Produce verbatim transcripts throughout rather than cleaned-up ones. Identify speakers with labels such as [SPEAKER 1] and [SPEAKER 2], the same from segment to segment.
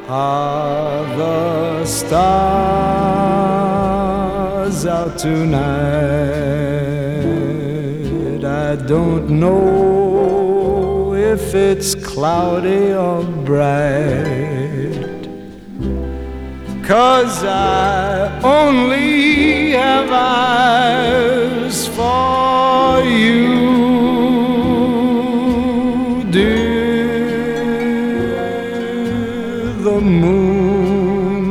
[SPEAKER 1] Are the stars out tonight? I don't know if it's cloudy or bright, 'cause I only have eyes for you, dear. The moon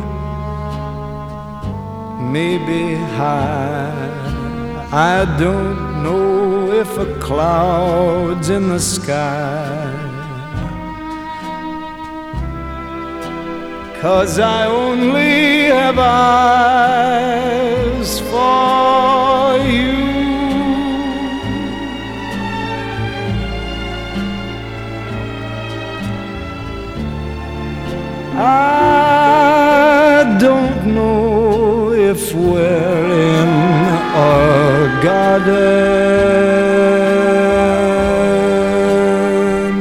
[SPEAKER 1] may be high, I don't know if a cloud's in the sky, 'cause I only have eyes for you. I don't know if we're in a garden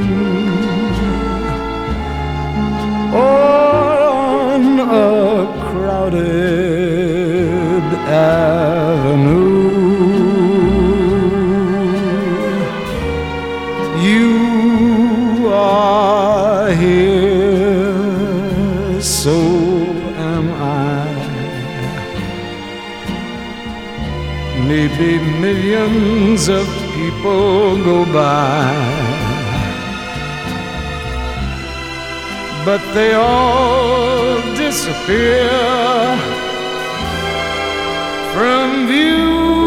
[SPEAKER 1] or on a crowded avenue. You are here, so am I. Maybe millions of people go by, but they all disappear from view.